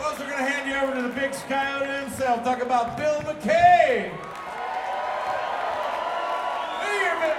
Also going to hand you over to the big Coyote himself. Talk about Bill McKay. Here, man.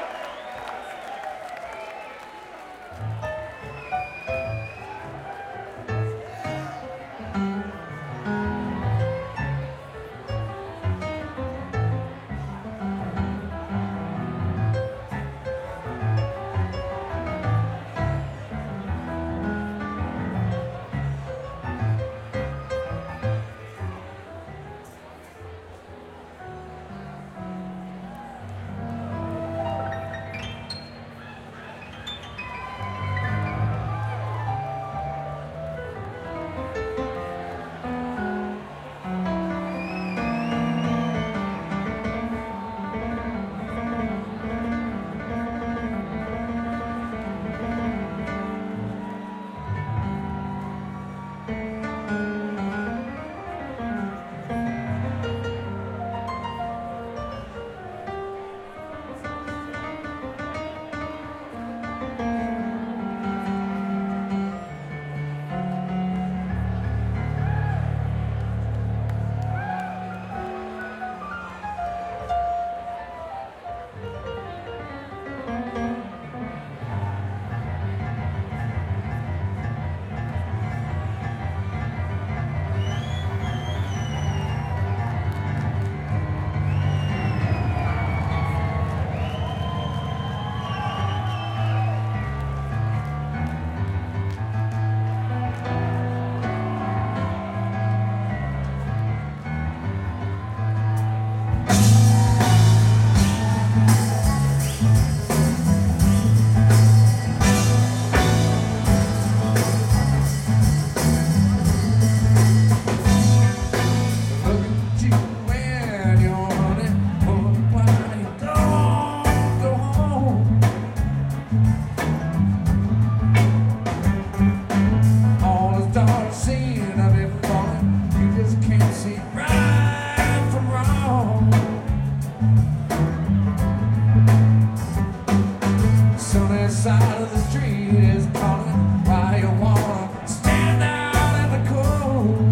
Side of the street is calling. Why you wanna stand out in the cold?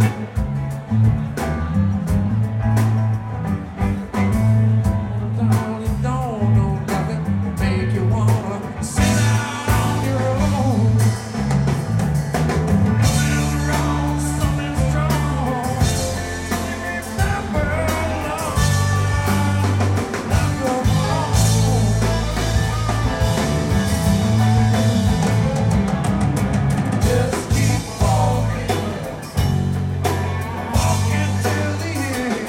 Darling, don't know nothing make you wanna sit out on your own. Something's wrong, something's strong. Remember, love your home. Just keep walking, walking till the end.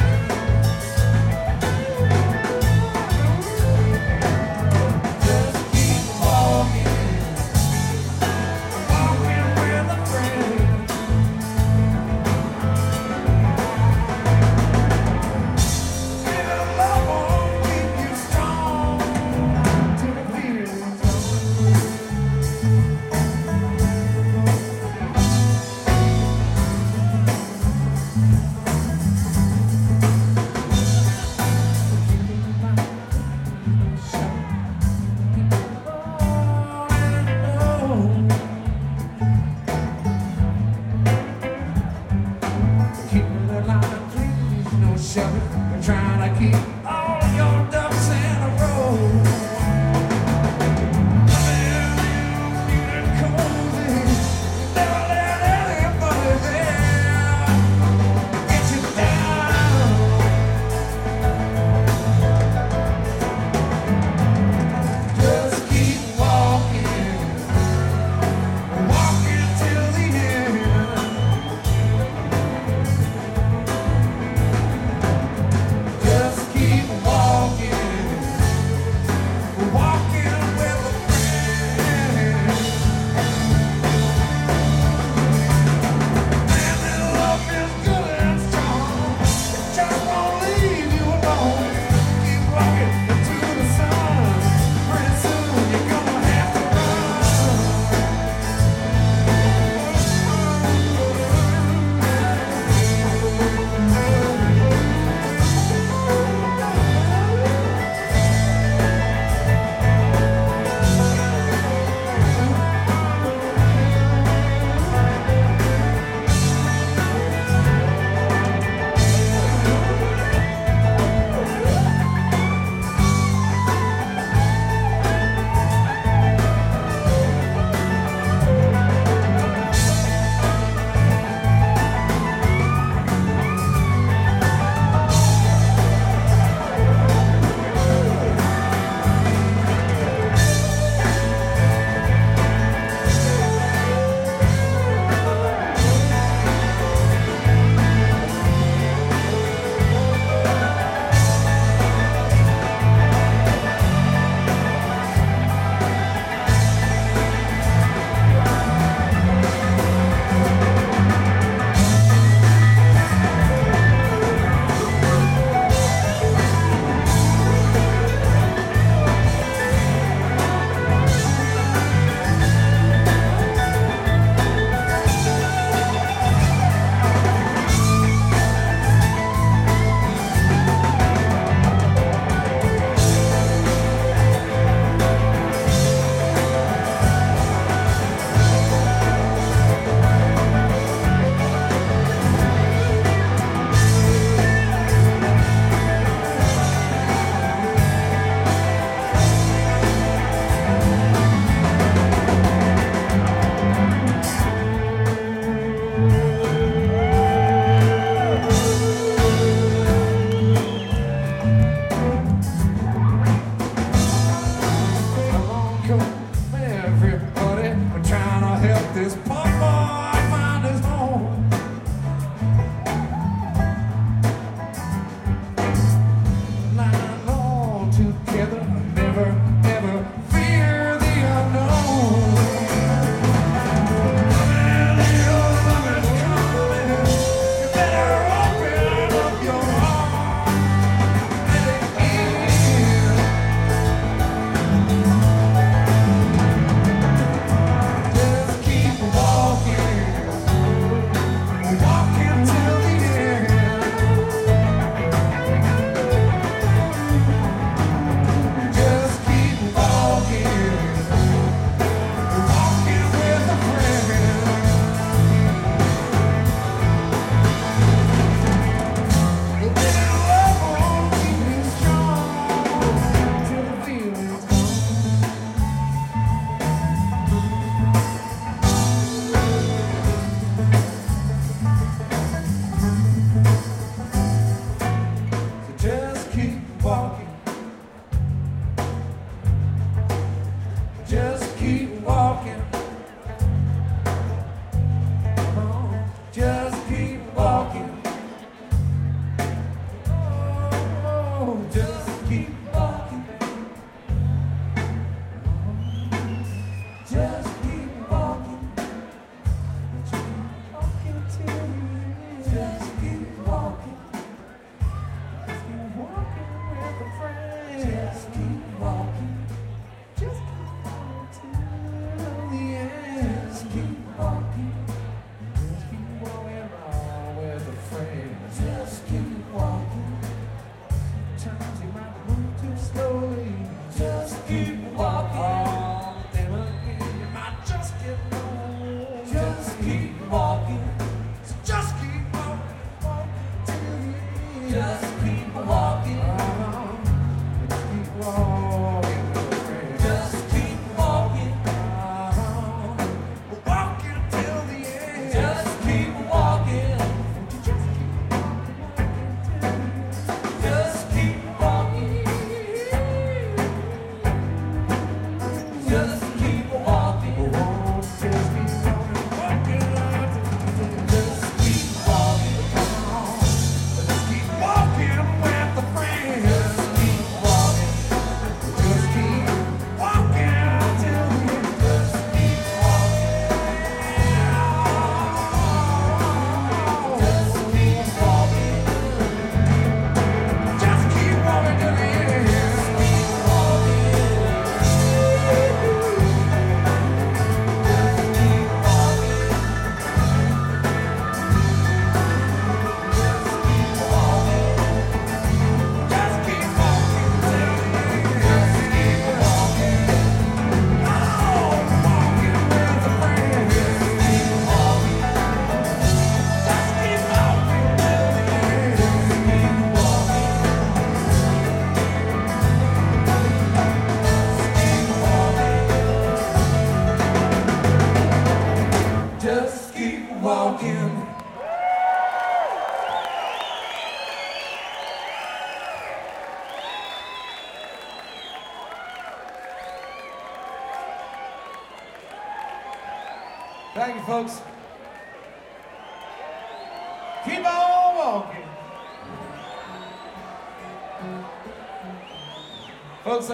Just keep walking, walking with a friend. Till love won't keep you strong, till the feeling's gone. We're trying to keep all your ducks in a row. Cozy, never let anybody there get you down. Just keep walking, walking till the end. Just keep Just keep walking. Just keep walking till the end. Just keep walking. Just keep walking with a friend. Just keep walking. Just keep walking till the end. Just keep walking. Just keep walking along with a friend. Just keep walking. Sometimes you might move too slowly. Just keep walking. Then again you might just get low. Just keep walking. So just keep walking, walking till the end. Just keep walking. Just keep walking with a friend. Just keep walking. Walking till the end. Just keep walking. Just keep walking, walking till the end. Just keep walking. Just keep walking. Just keep walking, walking along till the end. Just keep walking. Come on. Just keep walking with a friend. Just keep walking. Just keep walking till the end. Just keep walking. Just keep walking. Just keep walking till the end. Just keep walking. Just keep walking till the end. Just keep walking. Oh, walking with a friend. Just keep walking. Just keep walking till the end. Just keep walking. Just keep walking. Thank you, folks. Keep on walking. Folks,